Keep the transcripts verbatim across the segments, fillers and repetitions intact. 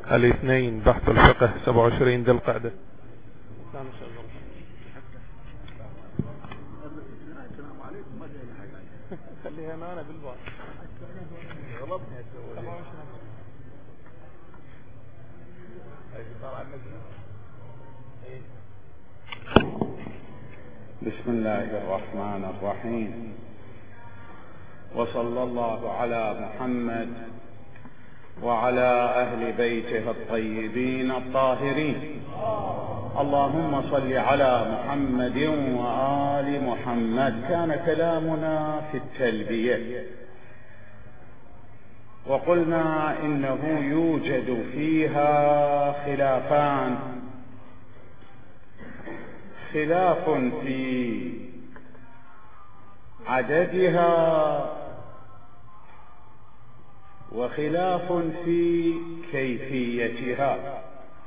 الاثنين بحث الفقه سبعة وعشرين ذي القعدة. خليها انا بالبعض غلطني اسوي بسم الله الرحمن الرحيم، وصلى الله على محمد وعلى أهل بيته الطيبين الطاهرين. اللهم صل على محمد وآل محمد. كان كلامنا في التلبية، وقلنا إنه يوجد فيها خلافان: خلاف في عددها، وخلاف في كيفيتها.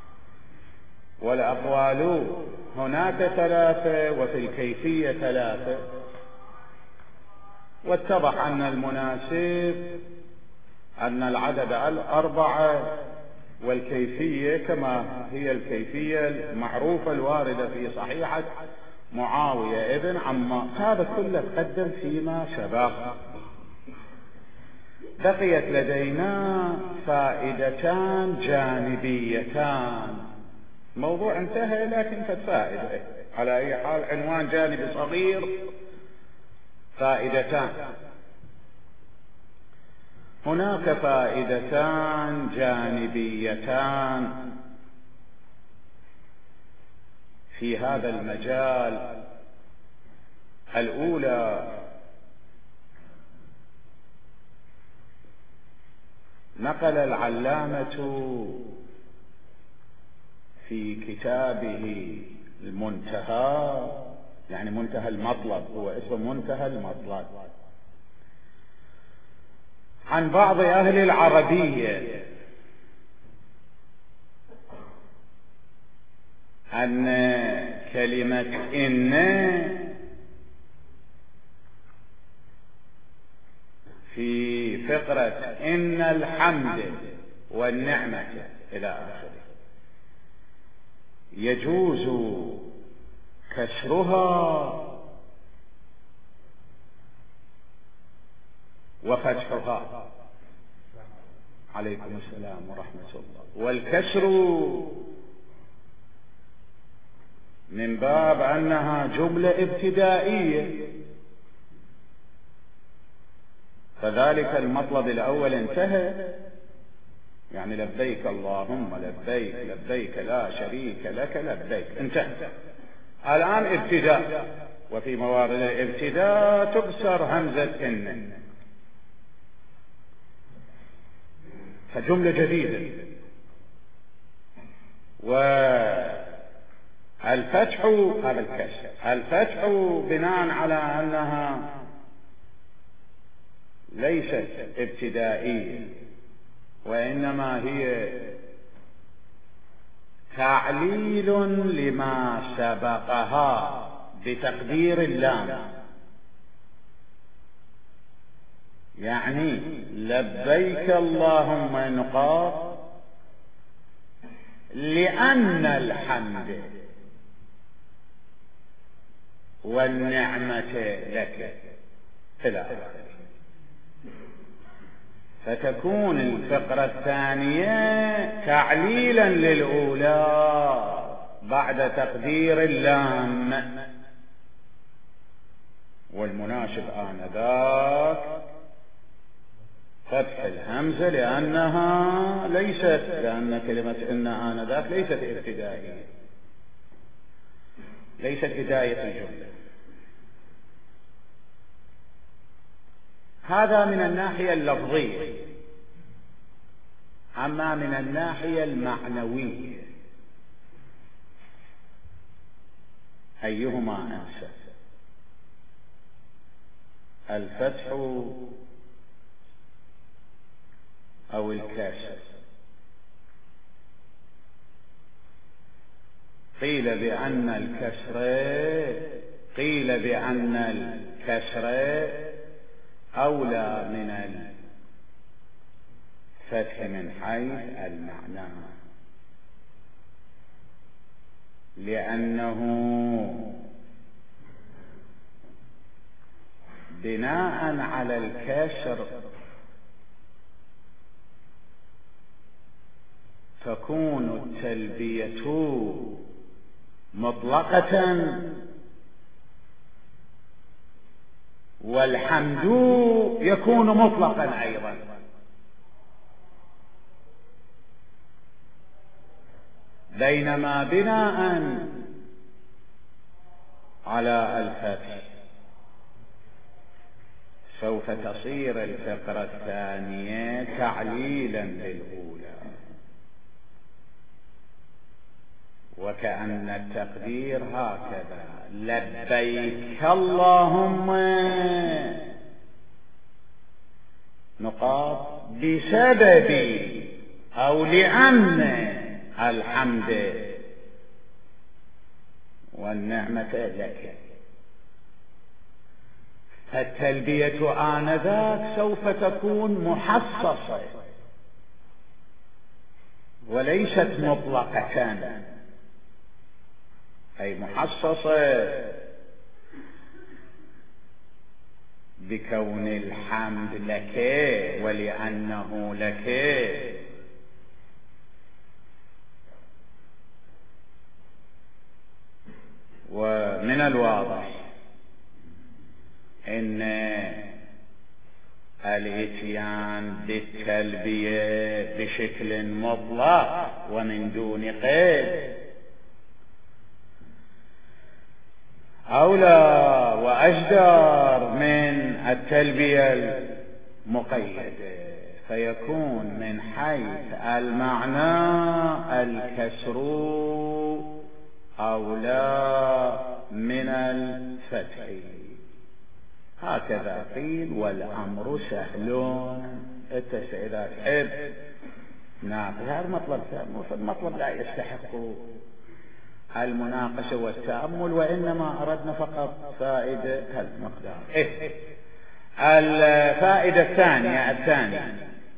والأقوال هناك ثلاثة وفي الكيفية ثلاثة، واتضح أن المناسب أن العدد أربعة، والكيفية كما هي الكيفية المعروفة الواردة في صحيحة معاوية ابن عمار. هذا كله تقدم فيما سبق. بقيت لدينا فائدتان جانبيتان. موضوع انتهى لكن فائدة على أي حال، عنوان جانبي صغير: فائدتان. هناك فائدتان جانبيتان في هذا المجال. الأولى: نقل العلامة في كتابه المنتهى، يعني منتهى المطلب، هو اسمه منتهى المطلب، عن بعض أهل العربية أن كلمة إن في فقرة إن الحمد والنعمة إلى آخره يجوز كسرها وفتحها. عليكم السلام ورحمة الله. والكسر من باب أنها جملة ابتدائية، فذلك المطلب الأول انتهى، يعني لبيك اللهم لبيك لبيك لا شريك لك لبيك، انتهى. الآن ابتداء، وفي موارد الابتداء تكسر همزة إن، فجملة جديدة. والفتح هذا الكسر، الفتح بناء على أنها ليست ابتدائية، وإنما هي تعليل لما سبقها بتقدير اللام، يعني لبيك اللهم نقاط لأن الحمد والنعمة لك إلى آخره. فتكون الفقرة الثانية تعليلا للأولى بعد تقدير اللام، والمناسب آنذاك فتح الهمزة لأنها ليست، لأن كلمة إن آنذاك ليست ابتدائية، ليست بداية الجملة. هذا من الناحية اللفظية. أما من الناحية المعنوية أيهما أنسب؟ الفتح أو الكسر؟ قيل بأن الكسر قيل بأن الكسر أولى من الفتح من حيث المعنى، لأنه بناء على الكسر تكون التلبية مطلقة والحمد يكون مطلقا أيضا، بينما بناء على الفتح سوف تصير الفقرة الثانية تعليلا للأولى، وكأن التقدير هكذا: لبيك اللهم نقاط بسبب أو لأن الحمد والنعمة لك. فالتلبية آنذاك سوف تكون محصصة وليست مطلقة، أي محصصة بكون الحمد لك ولأنه لك. ومن الواضح ان الاتيان بالتلبية بشكل مطلق ومن دون قيد أولى وأجدر من التلبية المقيدة، فيكون من حيث المعنى الكسر أولى من الفتح. هكذا قيل والأمر سهل. التسعيرات حب ناقش هذا مطلب المطلب لا يستحق المناقشة والتأمل، وإنما أردنا فقط فائدة هالمقدار. إيه؟ الفائدة الثانية الثانية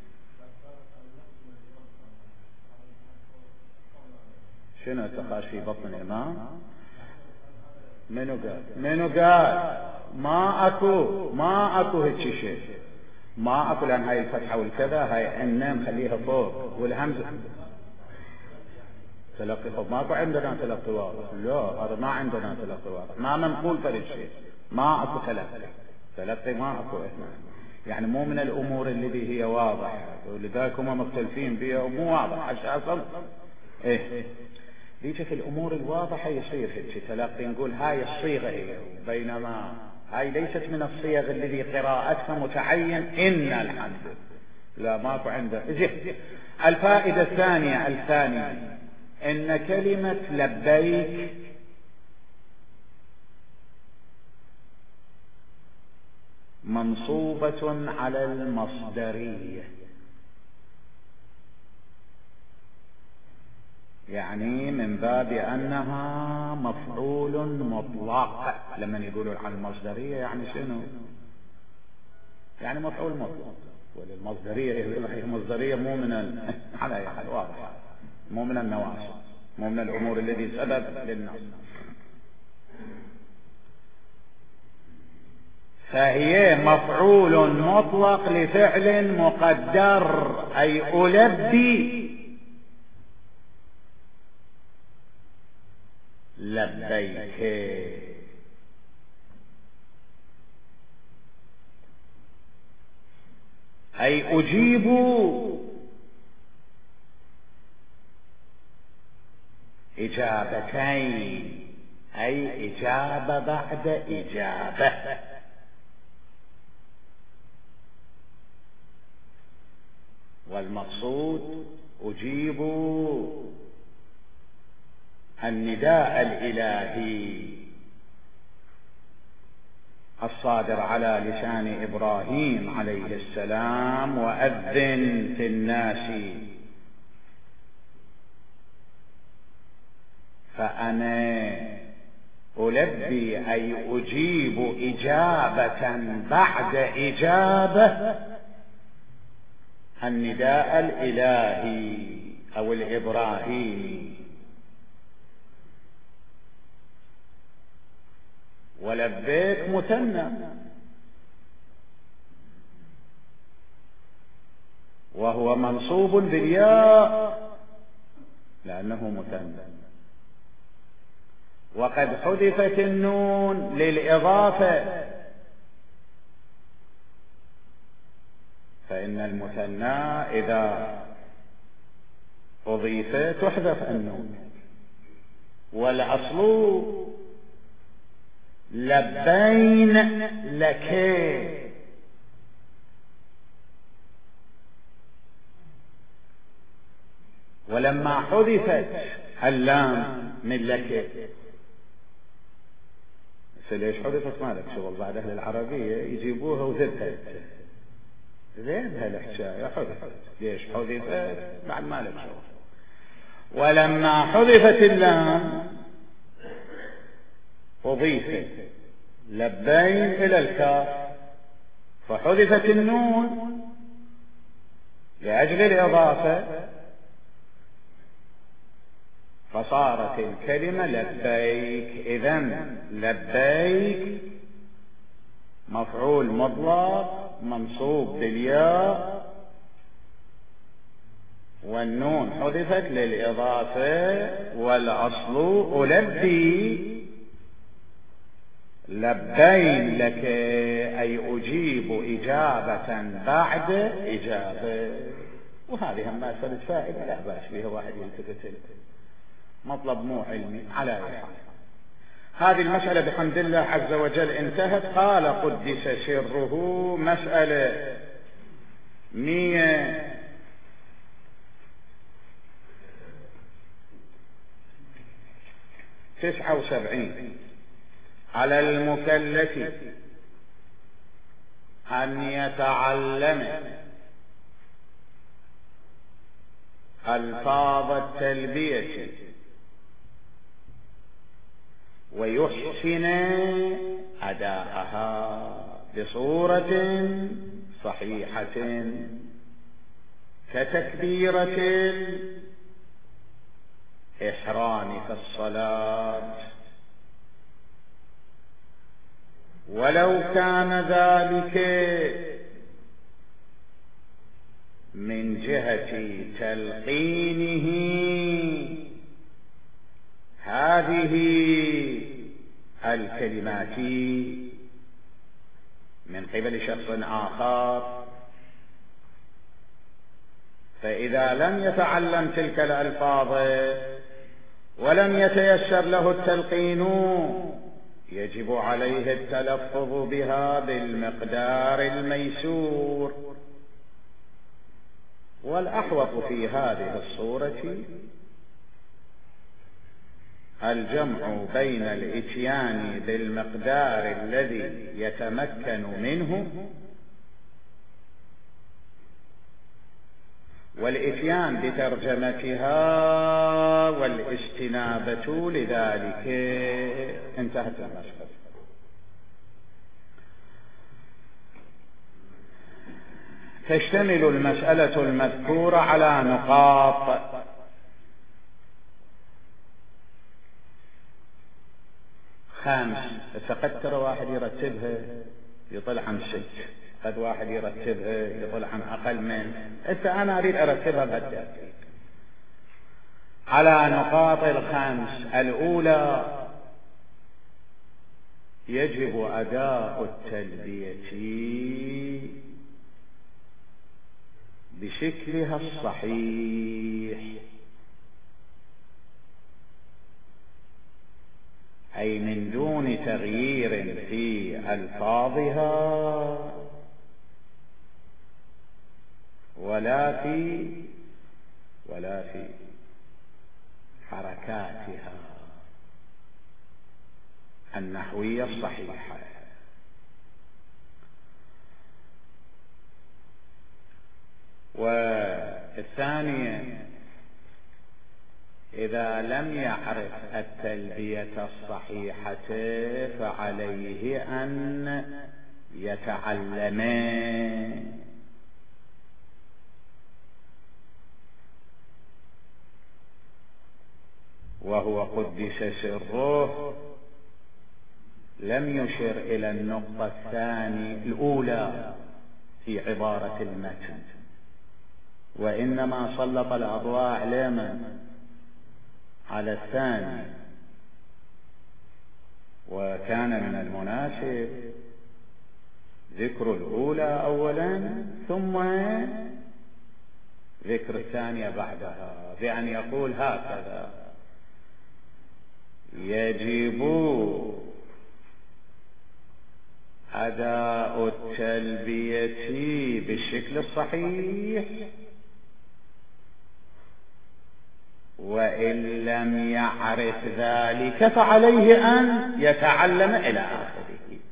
شنو تخاش في بطن الإمام؟ منو قال؟ منو قال؟ ما أكو ما أكو هيك شيء، ما أكو، لأن هاي الفتحة والكذا هاي إن نخليها فوق والهمزة تلقي فوق. ماكو عندنا تلقي واضح، لا هذا ما عندنا تلقي واضح، ما منقول فرد شيء، ما أكو تلقي تلقي ما أكو إحنا، يعني مو من الأمور اللي هي واضحة، ولذلك هم مختلفين بها ومو واضح أصلا. إيه ليش في الأمور الواضحة يصير هيك تلقي، نقول هاي الصيغة هي، بينما هاي ليست من الصيغ الذي قراءتها متعين إن الحمد، لا ماكو عنده. الفائدة الثانية الثانية إن كلمة لبيك منصوبة على المصدرية، يعني من باب أنها مفعول مطلق. لما يقولوا عن المصدرية يعني شنو؟ يعني مفعول مطلق، والمصدرية هي مصدرية مو من ال... على أي حال واضح، مو من النواصب، مو من الأمور التي سبب للنص. فهي مفعول مطلق لفعل مقدر، أي ألبي لبيك، أي أجيب إجابتين، أي إجابة بعد إجابة. والمقصود أجيب النداء الإلهي الصادر على لسان إبراهيم عليه السلام: وأذن في الناس فأنا ألبي، أي أجيب إجابة بعد إجابة النداء الإلهي أو الإبراهيمي، ولبيك مثنى، وهو منصوب بالياء لأنه مثنى، وقد حذفت النون للإضافة، فإن المثنى إذا أضيف تحذف النون. والأصل لبين لك، ولما حذفت اللام من لك، ليش حذفت؟ ما لك شغل، بعد أهل العربية يجيبوها وذبحت، زين هالحكاية حذفت، ليش حذفت؟ بعد ما لك شغل. ولما حذفت اللام أضيفت لبين إلى الكاف، فحذفت النون لأجل الإضافة، فصارت الكلمة لبيك. إذن لبيك مفعول مطلق منصوب بالياء، والنون حذفت للإضافة، والأصل ألبي لبين لك، أي أجيب إجابة بعد إجابة. وهذه هم مسألة فائدة لا بأس بها واحد يلتفت له، مطلب مو علمي على أي حال. هذه المسألة بحمد الله عز وجل انتهت. قال قدس سره مسألة مية تسعة وسبعين: على المكلف أن يتعلم ألفاظ التلبية ويحسن أداءها بصورة صحيحة كتكبيرة الإحرام في الصلاة، ولو كان ذلك من جهة تلقينه هذه الكلمات من قبل شخص آخر، فإذا لم يتعلم تلك الألفاظ ولم يتيسر له التلقين يجب عليه التلفظ بها بالمقدار الميسور. والأحوط في هذه الصورة الجمع بين الإتيان بالمقدار الذي يتمكن منه والإتيان بترجمتها والاستنابة لذلك. انتهت المسألة. تشتمل المسألة المذكورة على نقاط: خامس، فقد ترى واحد يرتبها يطلع عن ست، قد واحد يرتبها يطلع عن أقل من، إذا أنا أريد أرتبها بالترتيب على نقاط الخمس. الأولى: يجب أداء التلبية بشكلها الصحيح، أي من دون تغيير في ألفاظها ولا في ولا في حركاتها النحوية الصحيحة. والثانية: إذا لم يعرف التلبية الصحيحة فعليه أن يتعلم وهو قدس سره لم يشر إلى النقطة الثانية الأولى في عبارة المتن، وإنما سلط الأضواء علينا على الثاني. وكان من المناسب ذكر الأولى أولا ثم ذكر الثانية بعدها، بأن يقول هكذا: يجب أداء التلبية بالشكل الصحيح، وإن لم يعرف ذلك فعليه أن يتعلم إلى آخره.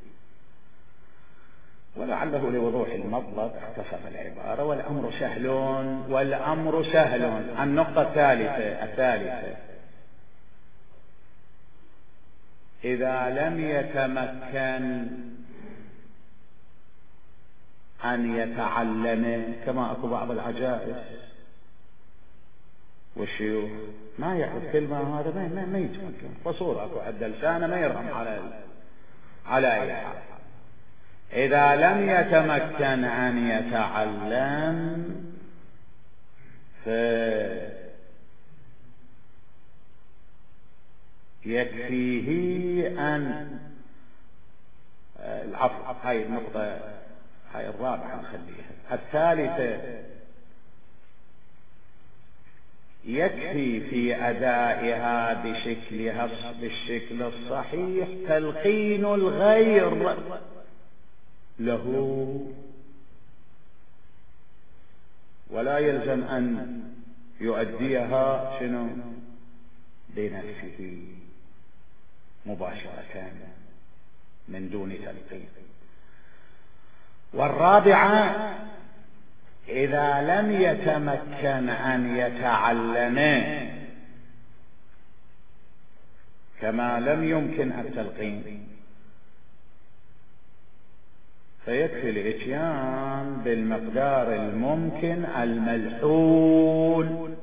ولعله لوضوح المطلب اختصر العبارة، والأمر سهل والأمر سهل. النقطة الثالثة الثالثة إذا لم يتمكن أن يتعلم، كما أكو بعض العجائز والشيوخ ما يعرف كلمة، هذا ما ما يتمكن، فصور أكو عد لسانه ما يرهم على على أي حال. إذا لم يتمكن أن يتعلم فيكفيه أن العفو، هاي النقطة هاي الرابعة نخليها. الثالثة يكفي في أدائها بشكلها بالشكل الصحيح تلقين الغير له، ولا يلزم أن يؤديها شنو بنفسه مباشرة من دون تلقين. والرابعة إذا لم يتمكن أن يتعلم كما لم يمكن التلقين فيكفي الإتيان بالمقدار الممكن الملحول.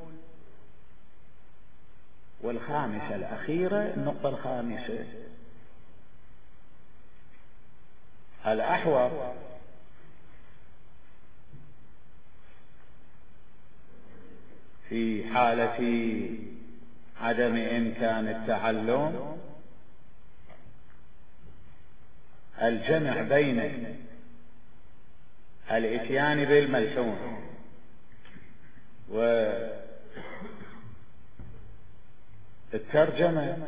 والخامسة الأخيرة، النقطة الخامسة، الأحوط في حالة عدم إمكان التعلم الجمع بين الإتيان بالملحون والترجمة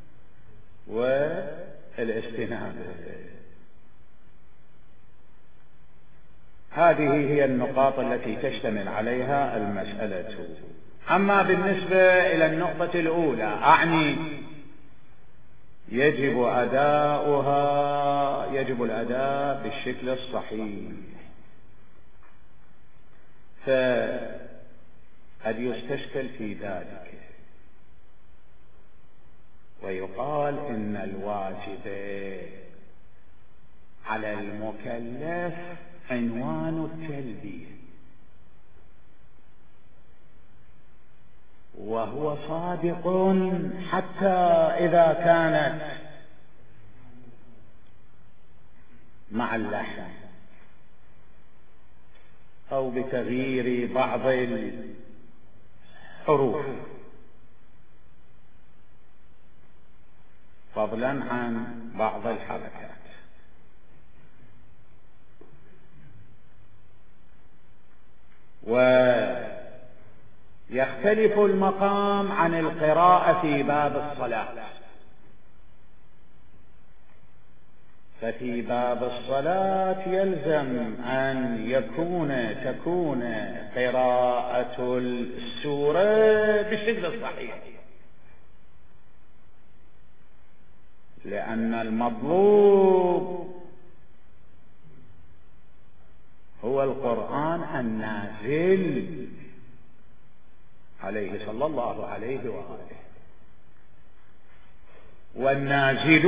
والاستناد. هذه هي النقاط التي تشتمل عليها المسألة. أما بالنسبة إلى النقطة الأولى، أعني يجب أداؤها يجب الأداء بالشكل الصحيح، فقد يستشكل في ذلك ويقال إن الواجب على المكلف عنوان التلبية، وهو صادق حتى إذا كانت مع اللحن أو بتغيير بعض الحروف، فضلا عن بعض الحركات. ويختلف المقام عن القراءة في باب الصلاة، ففي باب الصلاة يلزم أن يكون تكون قراءة السورة بالشكل الصحيح، لأن المطلوب هو القرآن النازل عليه صلى الله عليه وآله، والنازل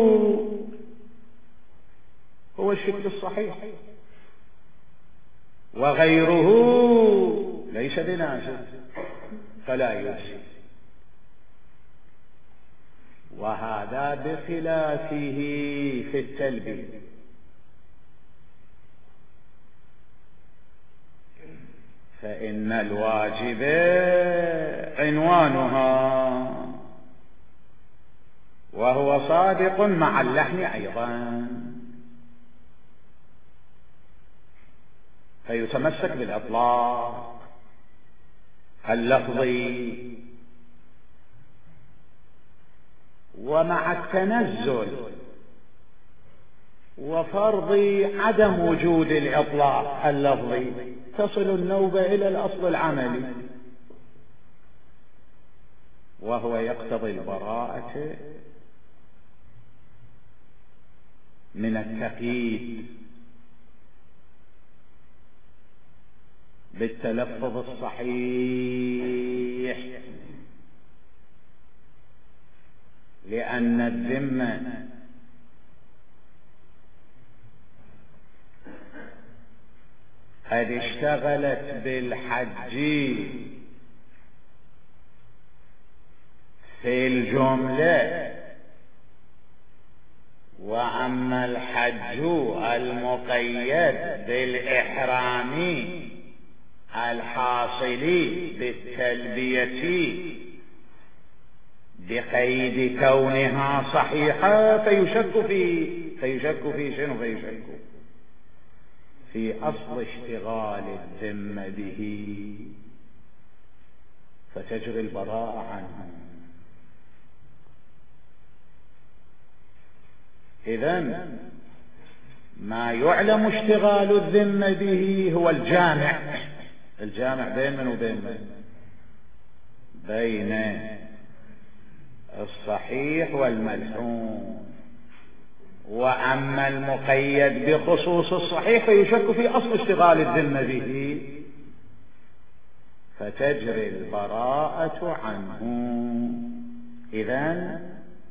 هو الشكل الصحيح، وغيره ليس بنازل فلا يجزي. وهذا بخلافه في التلبية. فإن الواجب عنوانها، وهو صادق مع اللحن أيضا، فيتمسك بالإطلاق اللفظي، ومع التنزل وفرض عدم وجود الإطلاق اللفظي تصل النوبة إلى الأصل العملي، وهو يقتضي البراءة من التقييد بالتلفظ الصحيح، لأن الذمة قد اشتغلت بالحج في الجملة، وأما الحج المقيد بالإحرام الحاصل بالتلبية بقيد كونها صحيحة فيشك في فيشك في شنو فيشك في أصل اشتغال الذمة به، فتجري البراءة عنه. إذن ما يعلم اشتغال الذمة به هو الجامع، الجامع بين من وبين من؟ بين الصحيح والملحون. وأما المقيد بخصوص الصحيح فيشك في أصل اشتغال الذمة به، فتجري البراءة عنه. إذن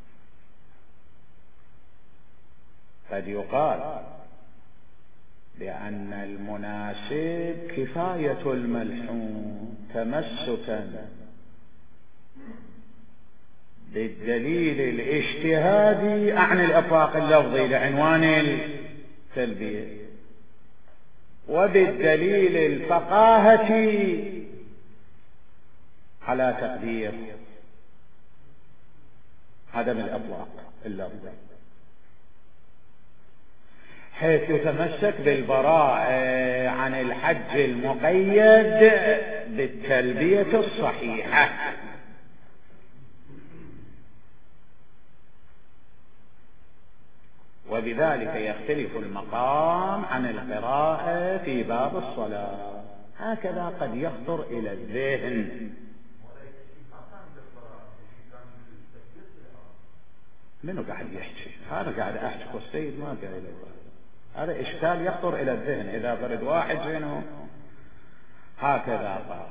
قد يقال بأن المناسب كفاية الملحون تمسكا بالدليل الاجتهادي عن الإطلاق اللفظي لعنوان التلبية، وبالدليل الفقاهة على تقدير عدم الإطلاق اللفظي، حيث يتمسك بالبراءة عن الحج المقيد بالتلبية الصحيحة. وبذلك يختلف المقام عن القراءة في باب الصلاة. هكذا قد يخطر إلى الذهن. منو قاعد يحكي؟ هذا قاعد أحكي والسيد ما قاعد. هذا إشكال يخطر إلى الذهن إذا فرد واحد منه هكذا قال.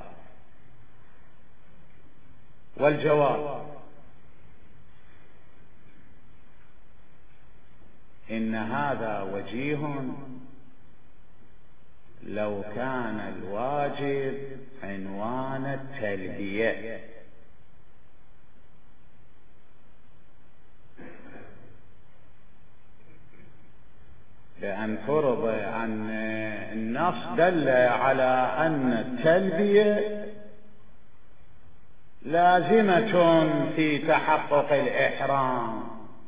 والجواب إن هذا وجيه لو كان الواجب عنوان التلبية، لأن فرض أن النص دل على أن التلبية لازمة في تحقق الإحرام،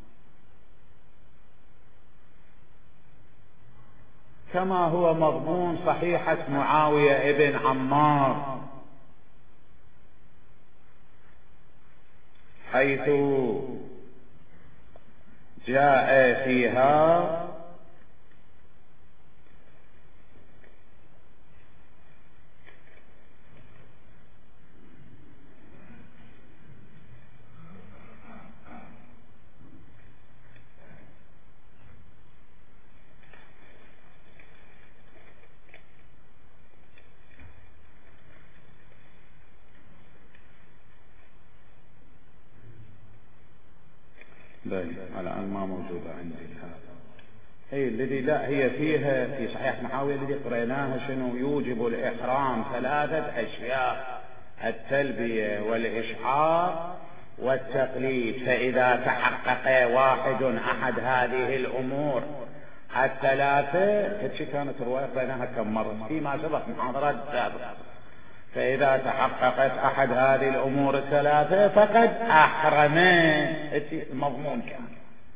كما هو مضمون صحيحة معاوية ابن عمار، حيث جاء فيها الآن ما موجودة عندي هذا. هي الذي لا هي فيها في صحيح معاوية الذي قريناها شنو؟ يوجب الإحرام ثلاثة أشياء: التلبية والإشعار والتقليد. فإذا تحقق واحد أحد هذه الأمور الثلاثة، هذه كانت رواية بينها كم مرة فيما سبق محاضرات سابقة، فإذا تحققت أحد هذه الأمور الثلاثة فقد أحرم. المضمون كان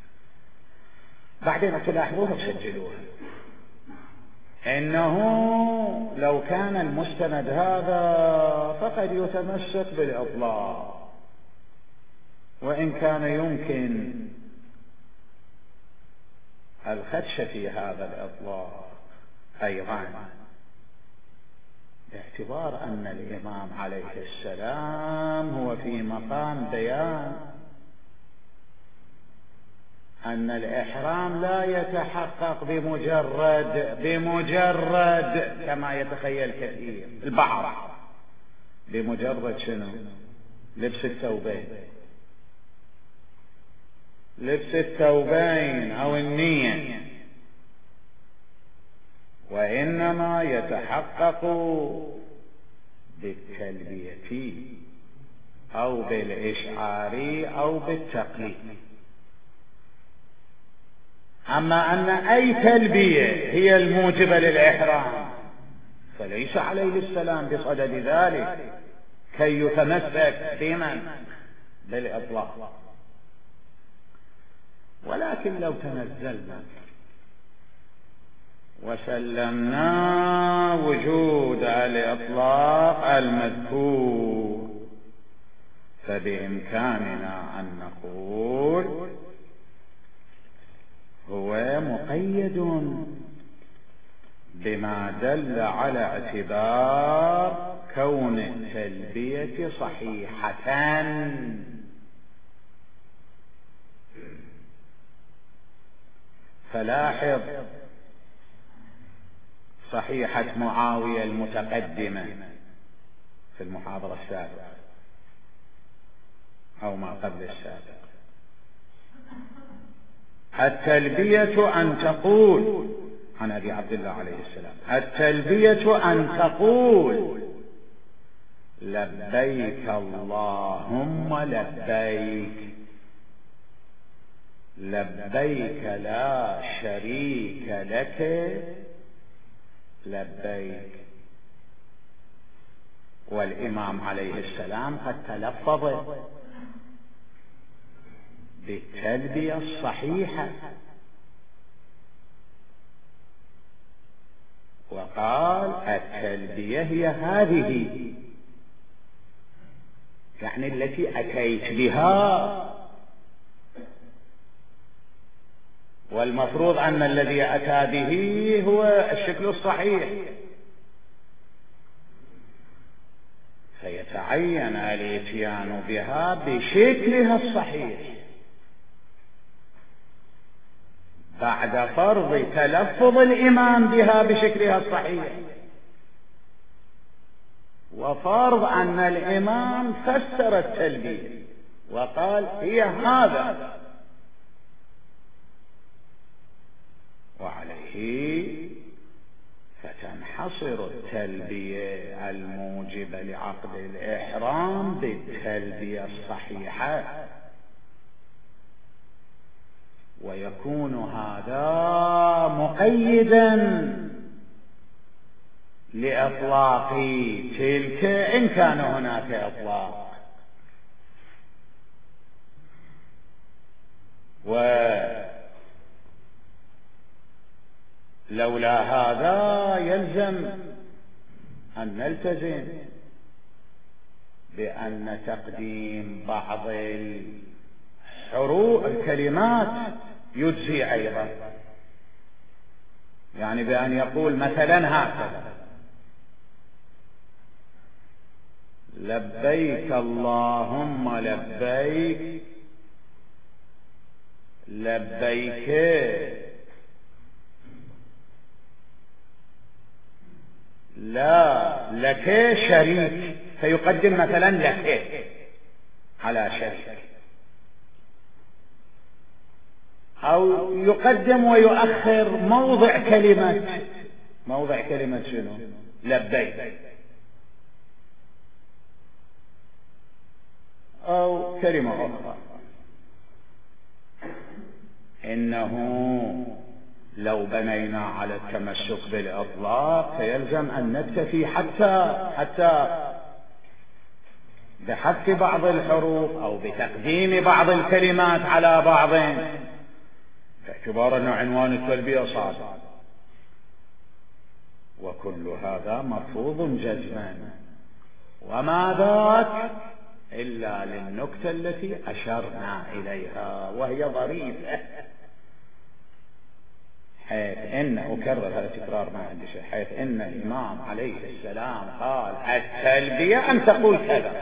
بعدين تلاحظوها وسجلوها، إنه لو كان المستند هذا فقد يتمسك بالإطلاق، وإن كان يمكن الخدش في هذا الإطلاق أيضا، باعتبار أن الإمام عليه السلام هو في مقام بيان أن الإحرام لا يتحقق بمجرد بمجرد كما يتخيل كثير البعض، بمجرد شنو؟ لبس الثوبين، لبس الثوبين أو النية، وإنما يتحقق بالتلبية أو بالإشعار أو بالتقليد. أما أن أي تلبية هي الموجبة للإحرام فليس عليه السلام بصدد ذلك كي يتمسك بمن بالإطلاق. ولكن لو تنزلنا وسلمنا وجود الإطلاق المذكور فبإمكاننا أن نقول هو مقيد بما دل على اعتبار كون التلبية صحيحة. فلاحظ صحيحة معاوية المتقدمة في المحاضرة السابقة أو ما قبل السابقة، التلبية أن تقول عن أبي عبد الله عليه السلام، التلبية أن تقول لبيك اللهم لبيك، لبيك لا شريك لك لبيك. والإمام عليه السلام قد تلفظ بالتلبية الصحيحة وقال التلبية هي هذه، يعني التي أتيت بها، والمفروض أن الذي أتى به هو الشكل الصحيح، فيتعين الاتيان بها بشكلها الصحيح بعد فرض تلفظ الإمام بها بشكلها الصحيح، وفرض أن الإمام فسر التلبية وقال هي هذا، وعليه فتنحصر التلبية الموجبة لعقد الإحرام بالتلبية الصحيحة، ويكون هذا مقيدا لإطلاق تلك إن كان هناك إطلاق. ولولا هذا يلزم أن نلتزم بأن تقديم بعض الحروف الكلمات يجزي أيضا، يعني بأن يقول مثلا هكذا لبيك اللهم لبيك لبيك لا لك شريك، فيقدم مثلا لك على شريك، أو يقدم ويؤخر موضع كلمة موضع كلمة شنو؟ لبيك، أو كلمة أخرى. إنه لو بنينا على التمسك بالإطلاق فيلزم أن نكتفي حتى حتى بحذف بعض الحروف أو بتقديم بعض الكلمات على بعض، باعتبار أن عنوان التلبية صادق، وكل هذا مرفوض جزما. وما ذاك إلا للنكتة التي أشرنا إليها وهي ظريفة، حيث إن أكرر هذا التكرار ما عندي شيء، حيث إن الإمام عليه السلام قال التلبية أن تقول كذا،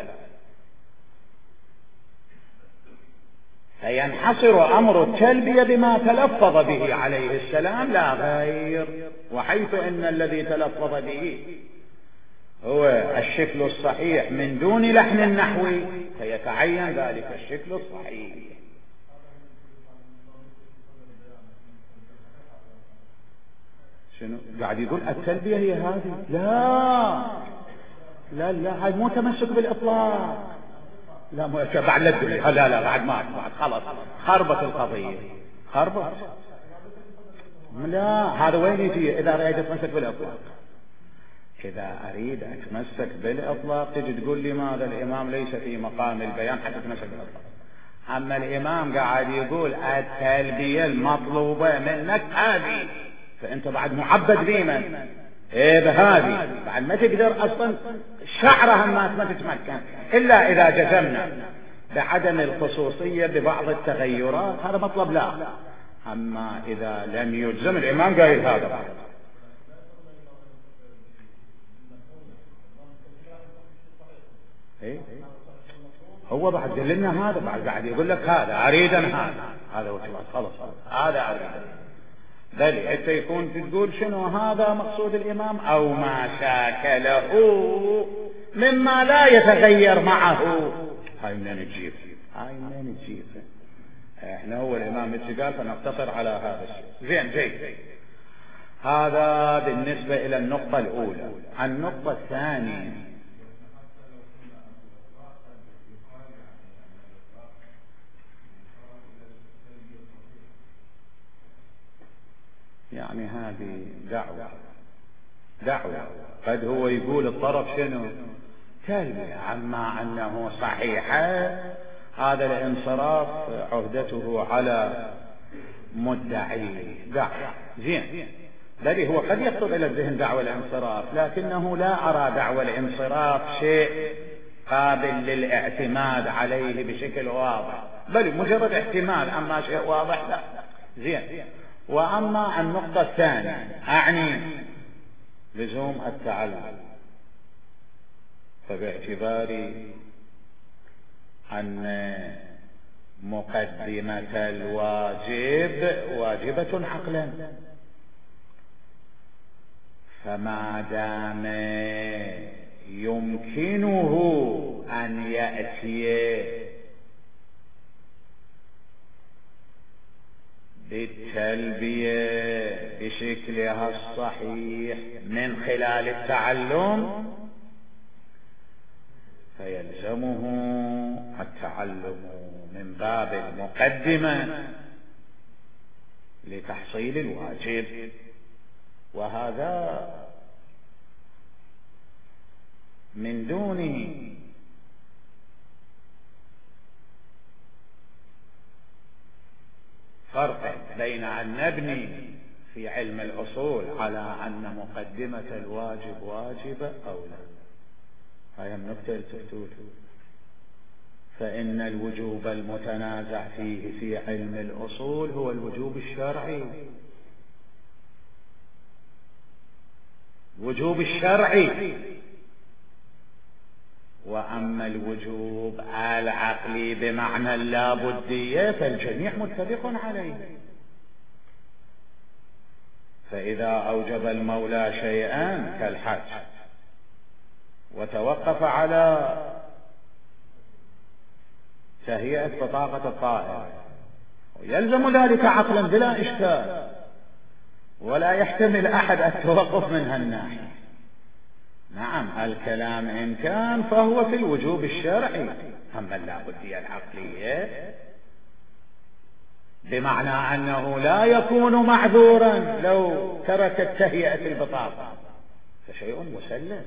فينحصر أمر التلبية بما تلفظ به عليه السلام لا غير. وحيث إن الذي تلفظ به هو الشكل الصحيح من دون لحن نحوي فيتعين ذلك الشكل الصحيح. شنو قاعد يقول التلبية هي هذه؟ لا لا لا، هذا مو تمسك بالإطلاق. لا مو بعد لا تقول لا لا بعد ما بعد خلاص خربت القضية، خربت. لا هذا وين يجي إذا أريد أتمسك بالإطلاق؟ إذا أريد أتمسك بالإطلاق تجي تقول لي ماذا الإمام ليس في مقام البيان حتى أتمسك بالإطلاق. أما الإمام قاعد يقول التلبية المطلوبة منك هذه، فأنت بعد معبد بمن؟ إيه بهذه، بعد ما تقدر أصلا شعرها ما تتمكن إلا إذا جزمنا بعدم الخصوصية ببعض التغيرات، هذا مطلب لا. أما إذا لم يجزم الإمام قايل هذا بعد. إيه؟ هو بعد دلنا هذا بعد قاعد يقول لك هذا أريد هذا هذا هو خلاص هذا أريد، بل أنت يكون تقول شنو هذا مقصود الإمام أو ما شاكله مما لا يتغير معه. هاي من نجيب هاي من نجيب احنا هو الإمام قال فنقتصر على هذا الشيء. زين جيد. هذا بالنسبة إلى النقطة الأولى. النقطة الثانية يعني هذه دعوة دعوة قد هو يقول الطرف شنو تلبية، عما أنه صحيحة هذا الانصراف عهدته على مدعي دعوة. زين، الذي هو قد يخطر إلى الذهن دعوة الانصراف، لكنه لا أرى دعوة الانصراف شيء قابل للاعتماد عليه بشكل واضح، بل مجرد احتمال، أما شيء واضح لا. زين. وأما النقطة الثانية أعني لزوم التعلم، فباعتبار أن مقدمة الواجب واجبة عقلا، فما دام يمكنه أن يأتي بالتلبية بشكلها الصحيح من خلال التعلم فيلزمه التعلم من باب المقدمة لتحصيل الواجب، وهذا من دون فرق بين أن نبني في علم الأصول على أن مقدمة الواجب واجبة أو لا. هاي النقطة التفتوت. فإن الوجوب المتنازع فيه في علم الأصول هو الوجوب الشرعي، وجوب الشرعي. وأما الوجوب العقلي بمعنى اللابدية فالجميع متفق عليه. فإذا أوجب المولى شيئا كالحج وتوقف على تهيئة بطاقة الطائرة يلزم ذلك عقلا بلا إشكال، ولا يحتمل أحد التوقف من هالناحية، نعم الكلام إن كان فهو في الوجوب الشرعي، أما اللابدية العقلية بمعنى أنه لا يكون معذورا لو ترك تهيئة البطاقة فشيء مسلم.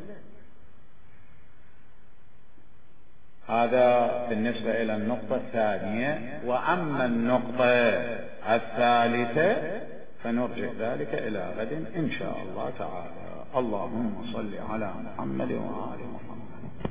هذا بالنسبة إلى النقطة الثانية. وأما النقطة الثالثة فنرجع ذلك إلى غد إن شاء الله تعالى. اللهم صل على محمد وآل محمد.